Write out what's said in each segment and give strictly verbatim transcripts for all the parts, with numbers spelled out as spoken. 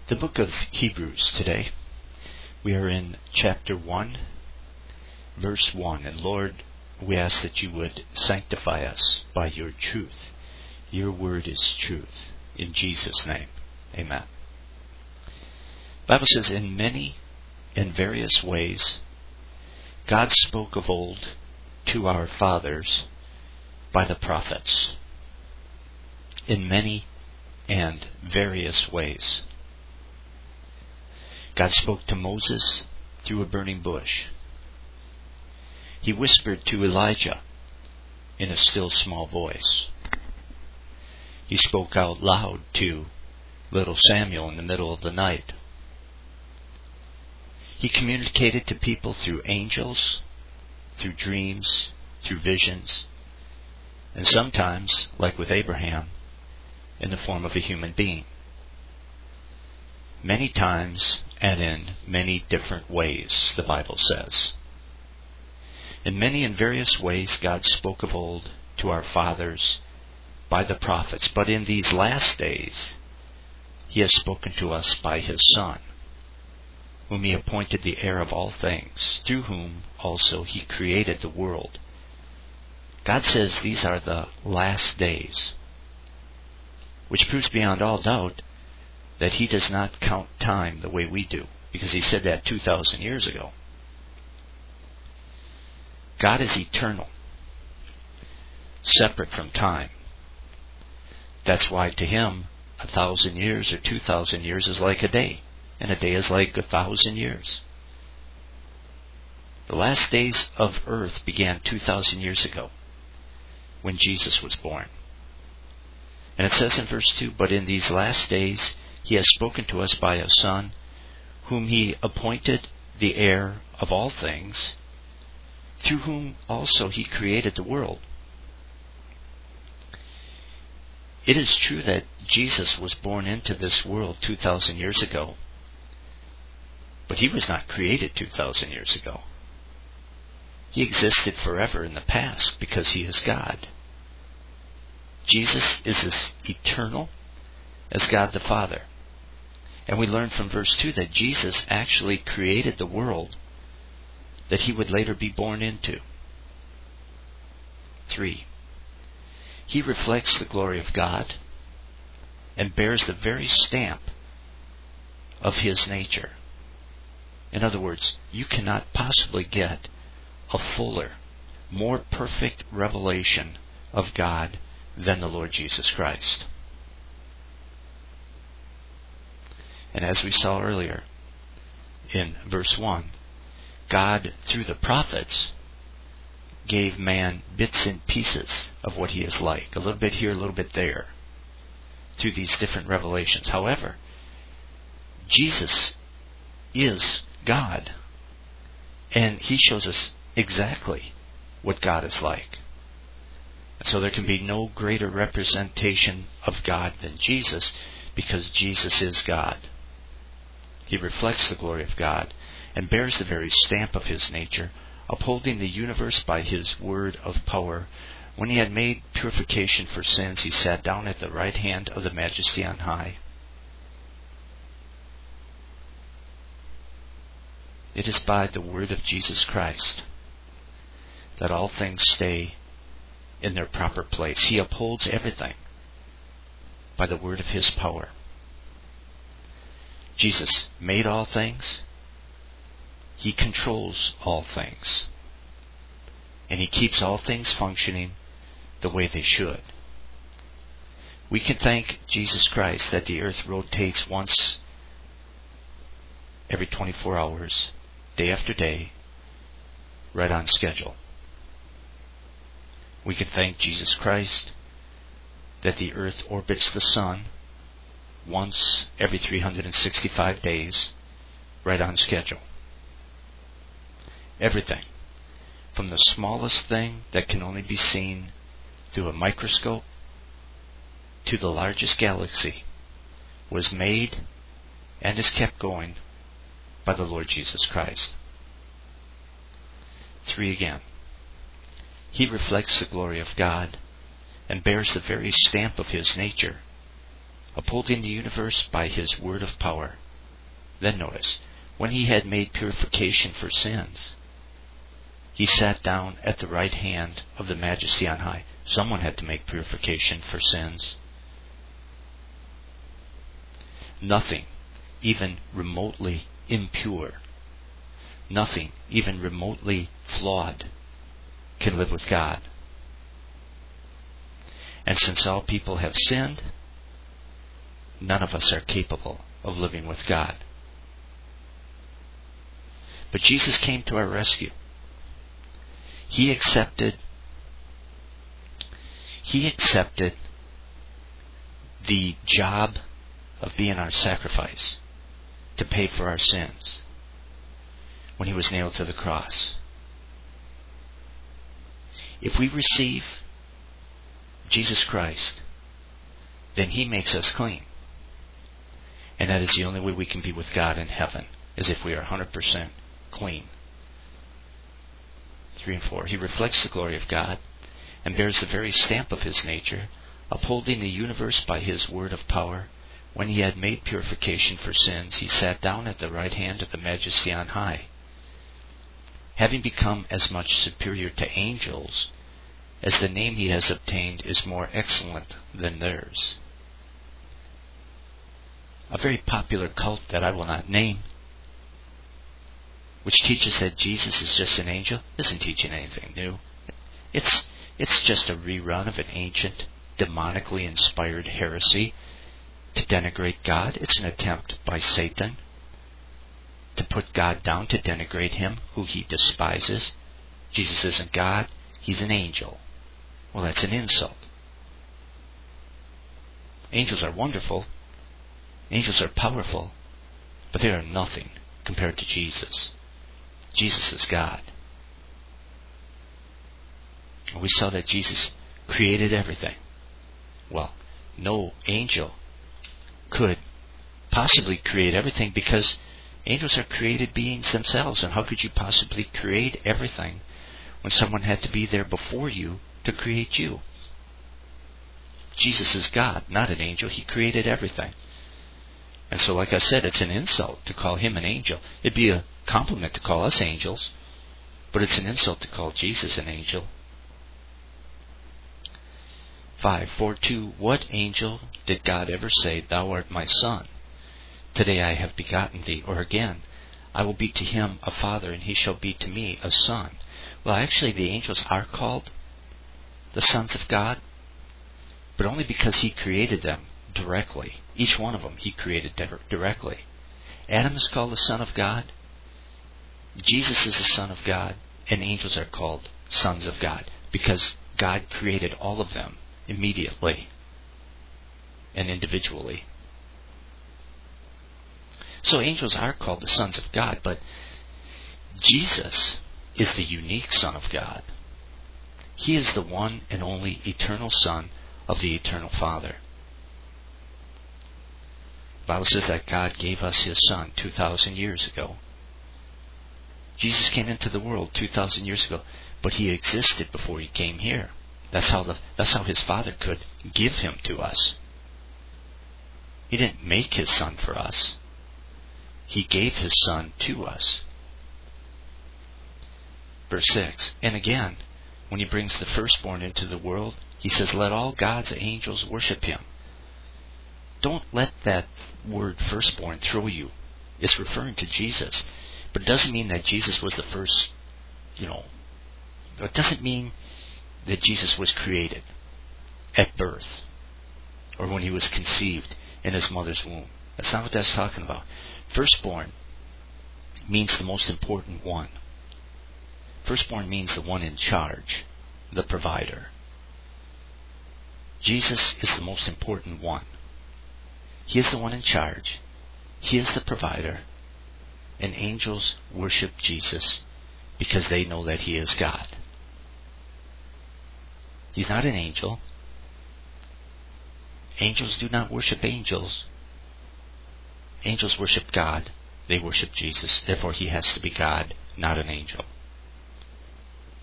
The book of Hebrews today. We are in chapter one, verse one. And Lord, we ask that you would sanctify us by your truth. Your word is truth. In Jesus' name, amen. The Bible says, in many and various ways, God spoke of old to our fathers by the prophets. In many and various ways. God spoke to Moses through a burning bush. He whispered to Elijah in a still small voice. He spoke out loud to little Samuel in the middle of the night. He communicated to people through angels, through dreams, through visions, and sometimes, like with Abraham, in the form of a human being. Many times and in many different ways, the Bible says. In many and various ways, God spoke of old to our fathers by the prophets. But in these last days, He has spoken to us by His Son, whom He appointed the heir of all things, through whom also He created the world. God says these are the last days, which proves beyond all doubt that He does not count time the way we do, because He said that two thousand years ago. God is eternal, separate from time. That's why to Him, a thousand years or two thousand years is like a day, and a day is like a thousand years. The last days of earth began two thousand years ago, when Jesus was born. And it says in verse two, but in these last days He has spoken to us by a Son, whom He appointed the heir of all things, through whom also He created the world. It is true that Jesus was born into this world two thousand years ago, but He was not created two thousand years ago. He existed forever in the past because He is God. Jesus is as eternal as God the Father. And we learn from verse two that Jesus actually created the world that He would later be born into. Three, He reflects the glory of God and bears the very stamp of His nature. In other words, you cannot possibly get a fuller, more perfect revelation of God than the Lord Jesus Christ. And as we saw earlier in verse one, God, through the prophets, gave man bits and pieces of what He is like. A little bit here, a little bit there, through these different revelations. However, Jesus is God, and He shows us exactly what God is like. So there can be no greater representation of God than Jesus, because Jesus is God. He reflects the glory of God and bears the very stamp of His nature, upholding the universe by His word of power. When He had made purification for sins, He sat down at the right hand of the Majesty on high. It is by the word of Jesus Christ that all things stay in their proper place. He upholds everything by the word of His power. Jesus made all things. He controls all things. And He keeps all things functioning the way they should. We can thank Jesus Christ that the earth rotates once every twenty-four hours, day after day, right on schedule. We can thank Jesus Christ that the earth orbits the sun once every three hundred sixty-five days, right on schedule. Everything, from the smallest thing that can only be seen through a microscope to the largest galaxy, was made and is kept going by the Lord Jesus Christ. Three again. He reflects the glory of God and bears the very stamp of His nature, upholding the universe by his word of power. Then notice, when he had made purification for sins, he sat down at the right hand of the Majesty on high. Someone had to make purification for sins. Nothing, even remotely impure, nothing, even remotely flawed, can live with God. And since all people have sinned, none of us are capable of living with God. But Jesus came to our rescue. He accepted He accepted the job of being our sacrifice to pay for our sins when he was nailed to the cross. If we receive Jesus Christ, then he makes us clean. And that is the only way we can be with God in heaven, is if we are one hundred percent clean. Three and four. He reflects the glory of God and bears the very stamp of his nature, upholding the universe by his word of power. When he had made purification for sins, he sat down at the right hand of the Majesty on high. Having become as much superior to angels as the name he has obtained is more excellent than theirs. A very popular cult that I will not name, which teaches that Jesus is just an angel, isn't teaching anything new. It's it's just a rerun of an ancient, demonically inspired heresy to denigrate God. It's an attempt by Satan to put God down, to denigrate him, who he despises. Jesus isn't God, he's an angel. Well, that's an insult. Angels are wonderful. Angels are powerful. But they are nothing compared to Jesus. Jesus is God. We saw that Jesus created everything. Well, no angel could possibly create everything, because angels are created beings themselves. And how could you possibly create everything when someone had to be there before you to create you? Jesus is God, not an angel. He created everything. And so, like I said, it's an insult to call him an angel. It'd be a compliment to call us angels, but it's an insult to call Jesus an angel. five. For to what angel did God ever say, "Thou art my son? Today I have begotten thee"? Or again, "I will be to him a father, and he shall be to me a son"? Well, actually, the angels are called the sons of God, but only because he created them directly. Each one of them he created directly. Adam is called the son of God. Jesus is the son of God. And angels are called sons of God because God created all of them immediately and individually. So angels are called the sons of God, but Jesus is the unique Son of God. He is the one and only eternal Son of the eternal Father. The Bible says that God gave us his Son two thousand years ago. Jesus came into the world two thousand years ago, but he existed before he came here. That's how the that's how his Father could give him to us. He didn't make his Son for us. He gave his Son to us. Verse six. And again, when he brings the firstborn into the world, he says, "Let all God's angels worship him." Don't let that word firstborn throw you. It's referring to Jesus. But it doesn't mean that Jesus was the first, you know, it doesn't mean that Jesus was created at birth or when he was conceived in his mother's womb. That's not what that's talking about. Firstborn means the most important one. Firstborn means the one in charge, the provider. Jesus is the most important one. He is the one in charge. He is the provider. And angels worship Jesus because they know that he is God. He's not an angel. Angels do not worship angels. Angels worship God. They worship Jesus. Therefore, he has to be God, not an angel.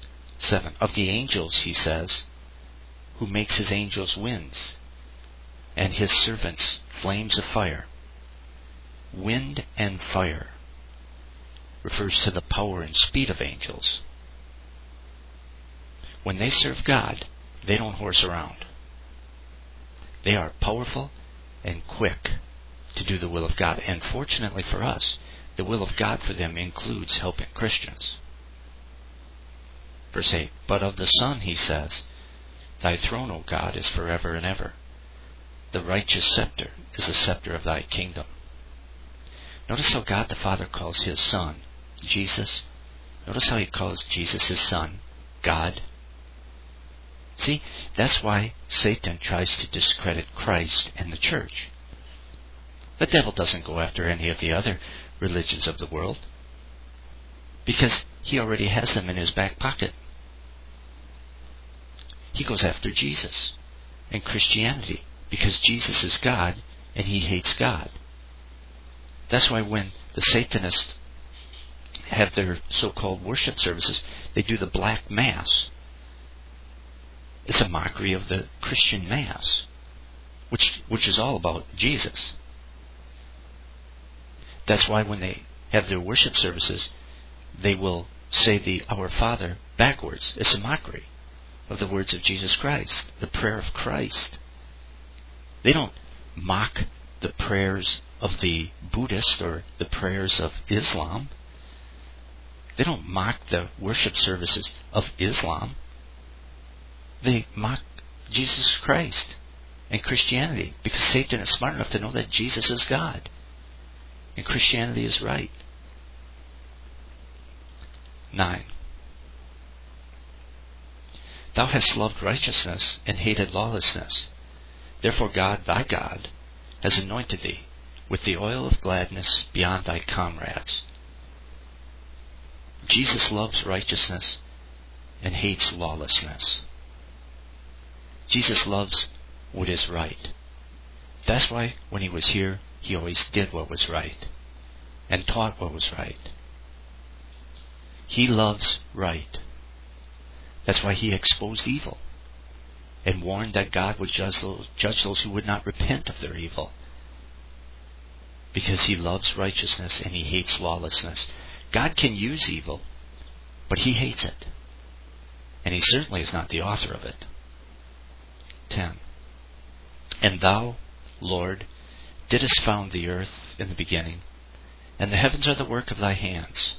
Seven. Of the angels, he says, who makes his angels winds and his servants flames of fire. Wind and fire refers to the power and speed of angels. When they serve God, they don't horse around. They are powerful and quick to do the will of God. And fortunately for us, the will of God for them includes helping Christians. Verse eight, but of the Son, he says, thy throne, O God, is forever and ever. The righteous scepter is the scepter of thy kingdom. Notice how God the Father calls his Son, Jesus. Notice how he calls Jesus his Son, God. See, that's why Satan tries to discredit Christ and the church. The devil doesn't go after any of the other religions of the world, because he already has them in his back pocket. He goes after Jesus and Christianity, because Jesus is God and he hates God. That's why when the Satanists have their so-called worship services, they do the Black Mass. It's a mockery of the Christian Mass, which which is all about Jesus. That's why when they have their worship services, they will say the Our Father backwards. It's a mockery of the words of Jesus Christ, the prayer of Christ. They don't mock the prayers of the Buddhist or the prayers of Islam. They don't mock the worship services of Islam. They mock Jesus Christ and Christianity, because Satan is smart enough to know that Jesus is God and Christianity is right. Nine. Thou hast loved righteousness and hated lawlessness. Therefore God, thy God, has anointed thee with the oil of gladness beyond thy comrades. Jesus loves righteousness and hates lawlessness. Jesus loves what is right. That's why when he was here, he always did what was right and taught what was right. He loves right. That's why he exposed evil and warned that God would judge those, judge those who would not repent of their evil, because he loves righteousness and he hates lawlessness. God can use evil, but he hates it, and he certainly is not the author of it. ten. And thou, Lord, didst found the earth in the beginning, and the heavens are the work of thy hands.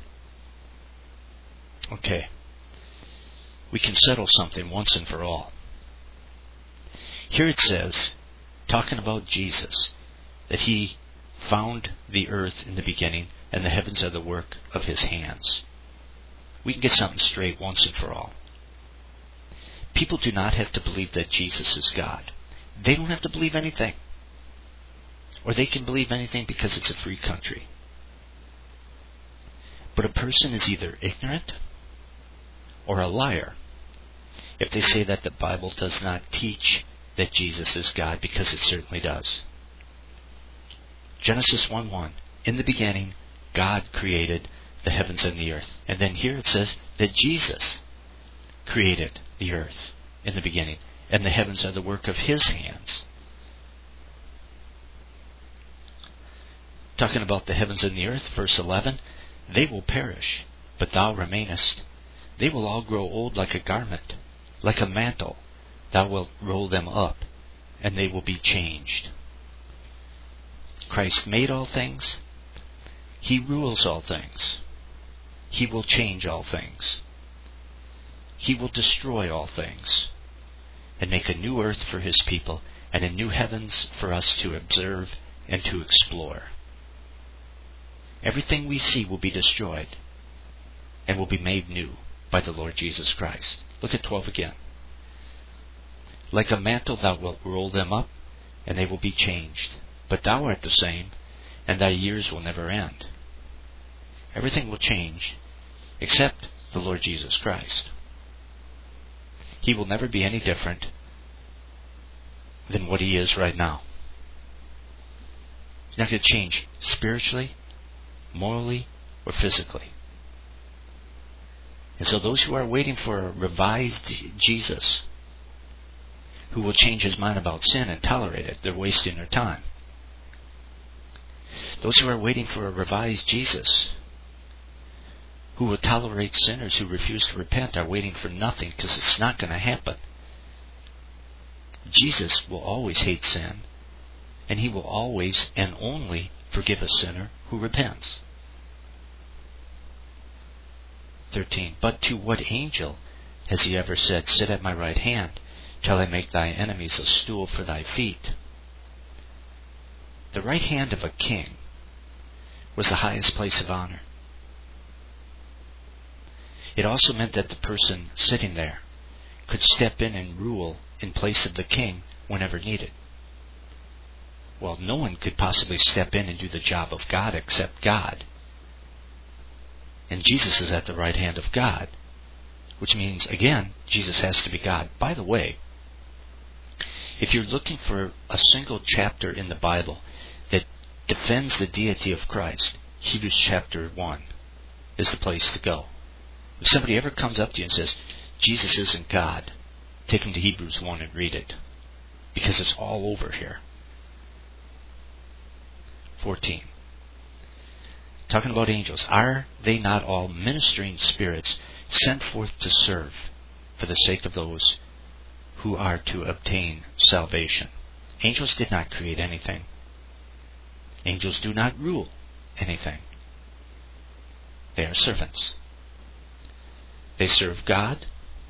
Okay. We can settle something once and for all. Here it says, talking about Jesus, that he found the earth in the beginning, and the heavens are the work of his hands. We can get something straight once and for all. People do not have to believe that Jesus is God. They don't have to believe anything. Or they can believe anything because it's a free country. But a person is either ignorant or a liar if they say that the Bible does not teach that Jesus is God, because it certainly does. Genesis one one, in the beginning, God created the heavens and the earth. And then here it says that Jesus created the earth in the beginning, and the heavens are the work of his hands. Talking about the heavens and the earth, verse eleven, they will perish, but thou remainest. They will all grow old like a garment, like a mantle. Thou wilt roll them up, and they will be changed. Christ made all things. He rules all things. He will change all things. He will destroy all things and make a new earth for his people and a new heavens for us to observe and to explore. Everything we see will be destroyed and will be made new by the Lord Jesus Christ. Look at twelve again. Like a mantle thou wilt roll them up, and they will be changed. But thou art the same, and thy years will never end. Everything will change, except the Lord Jesus Christ. He will never be any different than what he is right now. He's not going to change spiritually, morally, or physically. And so those who are waiting for a revised Jesus, who will change his mind about sin and tolerate it. They're wasting their time. Those who are waiting for a revised Jesus, who will tolerate sinners who refuse to repent, are waiting for nothing, because it's not going to happen. Jesus will always hate sin, and he will always and only forgive a sinner who repents. thirteen. But to what angel has he ever said, "Sit at my right hand, till I make thy enemies a stool for thy feet"? The right hand of a king was the highest place of honor. It also meant that the person sitting there could step in and rule in place of the king whenever needed. Well, no one could possibly step in and do the job of God except God. And Jesus is at the right hand of God, which means, again, Jesus has to be God. By the way, if you're looking for a single chapter in the Bible that defends the deity of Christ, Hebrews chapter one is the place to go. If somebody ever comes up to you and says, Jesus isn't God, take them to Hebrews one and read it, because it's all over here. fourteen. Talking about angels. Are they not all ministering spirits sent forth to serve for the sake of those who are to obtain salvation? Angels did not create anything. Angels do not rule anything. They are servants. They serve God,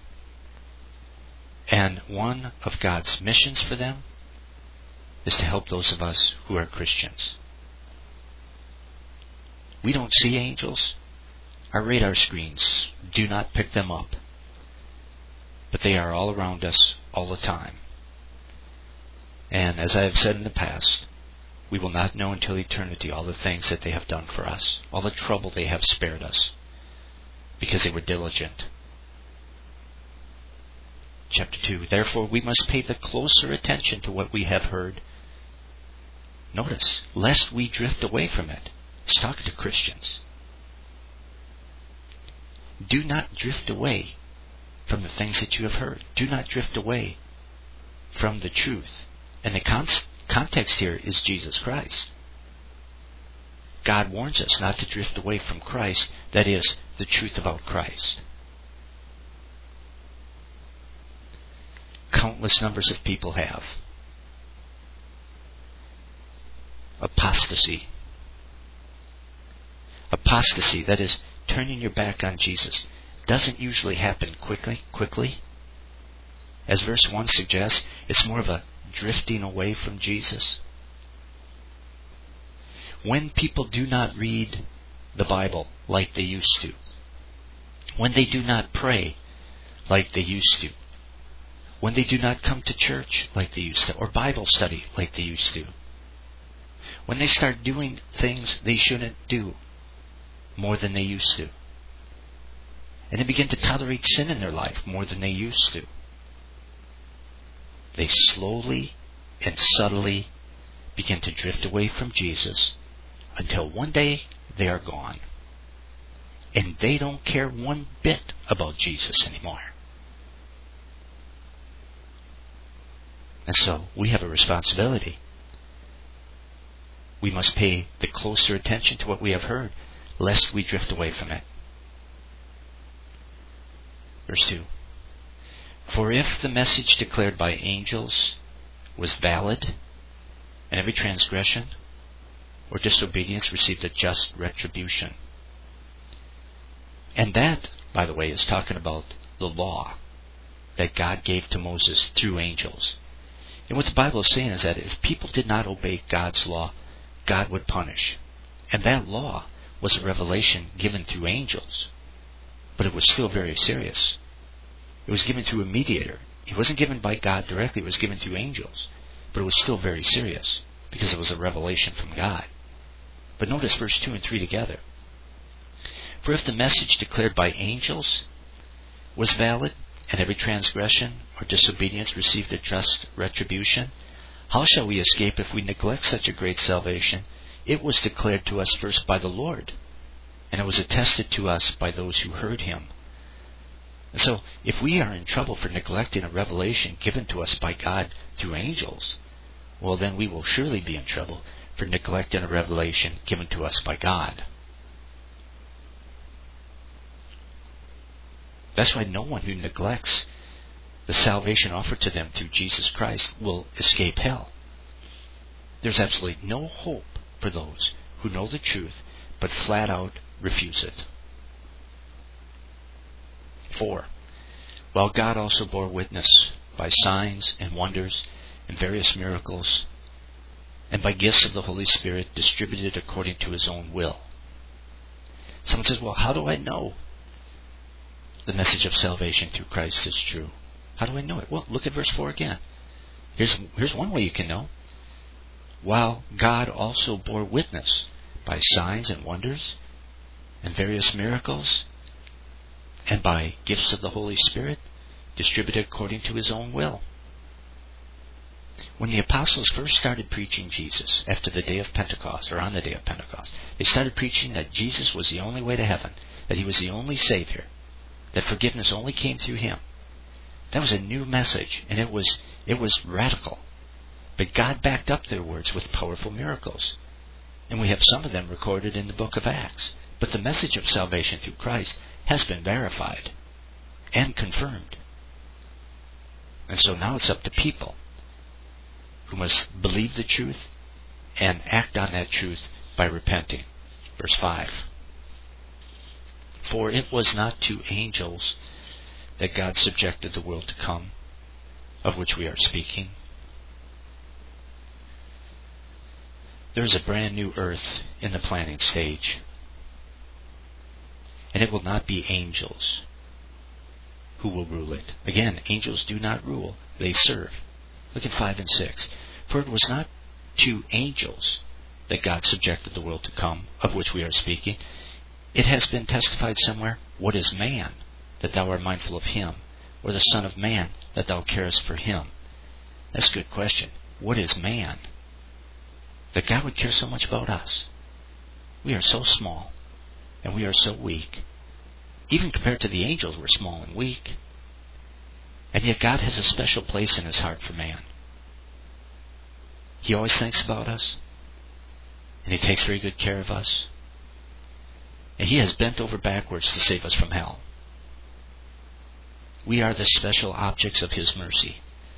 and one of God's missions for them is to help those of us who are Christians. We don't see angels. Our radar screens do not pick them up. But they are all around us all the time. And as I have said in the past, we will not know until eternity all the things that they have done for us, all the trouble they have spared us, because they were diligent. Chapter two. Therefore we must pay the closer attention to what we have heard. Notice, lest we drift away from it. It's talking to Christians. Do not drift away from the things that you have heard. Do not drift away from the truth. And the con- context here is Jesus Christ. God warns us not to drift away from Christ, that is, the truth about Christ. Countless numbers of people have. Apostasy. Apostasy, that is, turning your back on Jesus, doesn't usually happen quickly, quickly. As verse one suggests, it's more of a drifting away from Jesus. When people do not read the Bible like they used to, when they do not pray like they used to, when they do not come to church like they used to, or Bible study like they used to, when they start doing things they shouldn't do more than they used to, and they begin to tolerate sin in their life more than they used to, they slowly and subtly begin to drift away from Jesus until one day they are gone. And they don't care one bit about Jesus anymore. And so we have a responsibility. We must pay the closer attention to what we have heard, lest we drift away from it. Verse two. For if the message declared by angels was valid, and every transgression or disobedience received a just retribution. And that, by the way, is talking about the law that God gave to Moses through angels. And what the Bible is saying is that if people did not obey God's law, God would punish. And that law was a revelation given through angels. But it was still very serious. It was given through a mediator. It wasn't given by God directly. It was given through angels. But it was still very serious, because it was a revelation from God. But notice verse two and three together. For if the message declared by angels was valid, and every transgression or disobedience received a just retribution, how shall we escape if we neglect such a great salvation? It was declared to us first by the Lord, and it was attested to us by those who heard him. And so, if we are in trouble for neglecting a revelation given to us by God through angels, well, then we will surely be in trouble for neglecting a revelation given to us by God. That's why no one who neglects the salvation offered to them through Jesus Christ will escape hell. There's absolutely no hope for those who know the truth but flat out refuse it. Four, while God also bore witness by signs and wonders and various miracles and by gifts of the Holy Spirit distributed according to His own will. Someone says, well, how do I know the message of salvation through Christ is true? How do I know it? Well, look at verse four again. Here's, here's one way you can know. While God also bore witness by signs and wonders and various miracles and by gifts of the Holy Spirit distributed according to His own will. When the apostles first started preaching Jesus after the day of Pentecost, or on the day of Pentecost, they started preaching that Jesus was the only way to heaven, that He was the only Savior, that forgiveness only came through Him. That was a new message, and it was it was radical. But God backed up their words with powerful miracles. And we have some of them recorded in the book of Acts. But the message of salvation through Christ has been verified and confirmed. And so now it's up to people who must believe the truth and act on that truth by repenting. Verse five. For it was not to angels that God subjected the world to come, of which we are speaking. There is a brand new earth in the planning stage. And it will not be angels who will rule it. Again, angels do not rule, they serve. Look at five and six. For it was not to angels that God subjected the world to come, of which we are speaking. It has been testified somewhere, what is man, that thou art mindful of him? Or the Son of Man, that thou carest for him? That's a good question. What is man? That God would care so much about us. We are so small, and we are so weak. Even compared to the angels, we're small and weak. And yet God has a special place in His heart for man. He always thinks about us, and He takes very good care of us. And He has bent over backwards to save us from hell. We are the special objects of His mercy.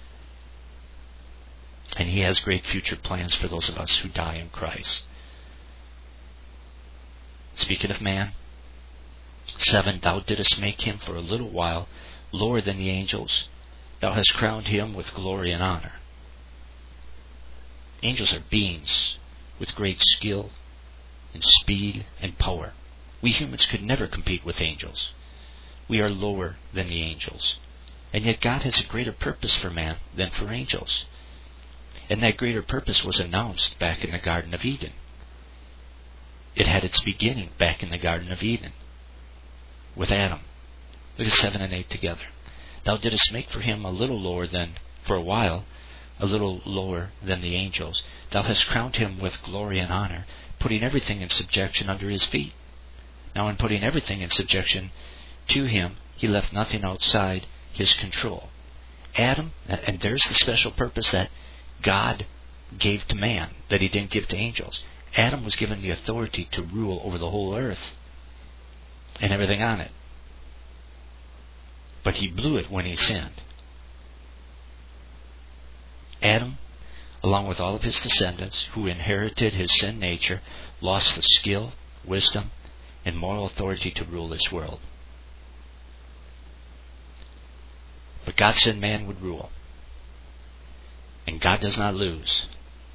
And He has great future plans for those of us who die in Christ. Speaking of man, seven, thou didst make him for a little while lower than the angels. Thou hast crowned him with glory and honor. Angels are beings with great skill and speed and power. We humans could never compete with angels. We are lower than the angels. And yet God has a greater purpose for man than for angels. And that greater purpose was announced back in the Garden of Eden. It had its beginning back in the Garden of Eden with Adam. Look at seven and eight together. Thou didst make for him a little lower than, for a while, a little lower than the angels. Thou hast crowned him with glory and honor, putting everything in subjection under his feet. Now in putting everything in subjection to him, He left nothing outside His control. Adam, and there's the special purpose that God gave to man, that He didn't give to angels. Adam was given the authority to rule over the whole earth and everything on it. But he blew it when he sinned. Adam, along with all of his descendants who inherited his sin nature, lost the skill, wisdom, and moral authority to rule this world. But God said man would rule. And God does not lose.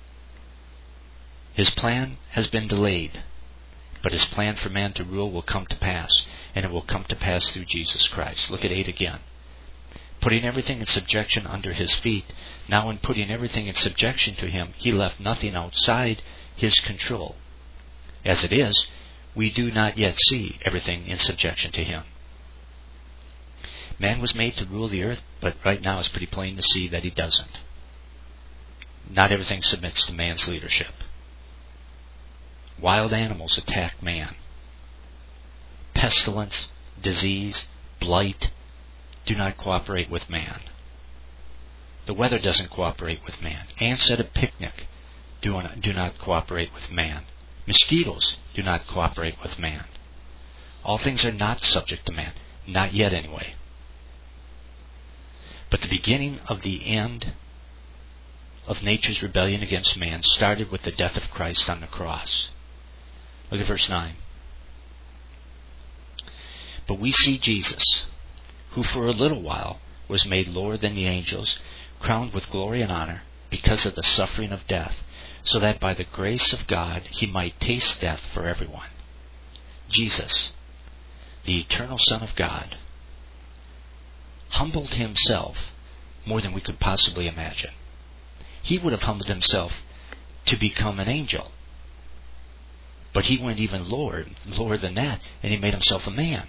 His plan has been delayed, but His plan for man to rule will come to pass, and it will come to pass through Jesus Christ. Look at eight again. Putting everything in subjection under His feet, now in putting everything in subjection to Him, He left nothing outside His control. As it is, we do not yet see everything in subjection to Him. Man was made to rule the earth, but right now it's pretty plain to see that he doesn't. Not everything submits to man's leadership. Wild animals attack man. Pestilence, disease, blight, do not cooperate with man. The weather doesn't cooperate with man. Ants at a picnic do not, do not cooperate with man. Mosquitoes do not cooperate with man. All things are not subject to man. Not yet, anyway. But the beginning of the end of nature's rebellion against man started with the death of Christ on the cross. Look at verse nine. But we see Jesus, who for a little while was made lower than the angels, crowned with glory and honor because of the suffering of death, so that by the grace of God he might taste death for everyone. Jesus, the eternal Son of God, humbled himself more than we could possibly imagine. He would have humbled himself to become an angel. But he went even lower, lower than that, and he made himself a man.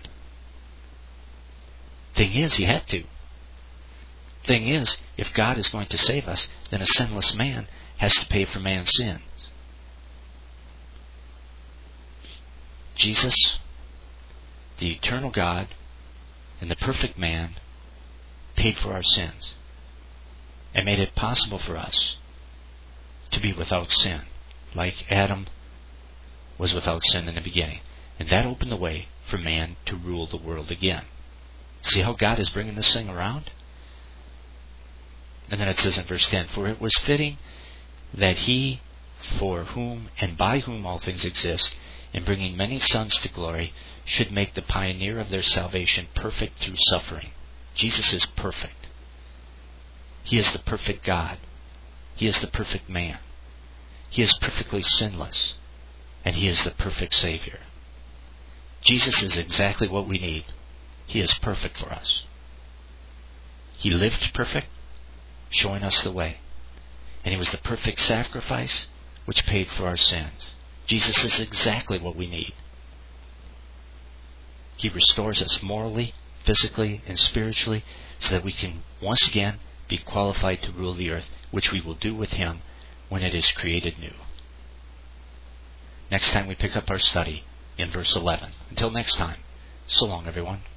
Thing is, he had to. Thing is, if God is going to save us, then a sinless man has to pay for man's sins. Jesus, the eternal God and the perfect man, paid for our sins and made it possible for us to be without sin, like Adam was without sin in the beginning. And that opened the way for man to rule the world again. See how God is bringing this thing around? And then it says in verse ten, for it was fitting that he, for whom and by whom all things exist, in bringing many sons to glory, should make the pioneer of their salvation perfect through suffering. Jesus is perfect. He is the perfect God. He is the perfect man. He is perfectly sinless. And he is the perfect Savior. Jesus is exactly what we need. He is perfect for us. He lived perfect, showing us the way. And he was the perfect sacrifice which paid for our sins. Jesus is exactly what we need. He restores us morally, physically, and spiritually so that we can once again be qualified to rule the earth, which we will do with him when it is created new. Next time we pick up our study in verse eleven. Until next time, so long everyone.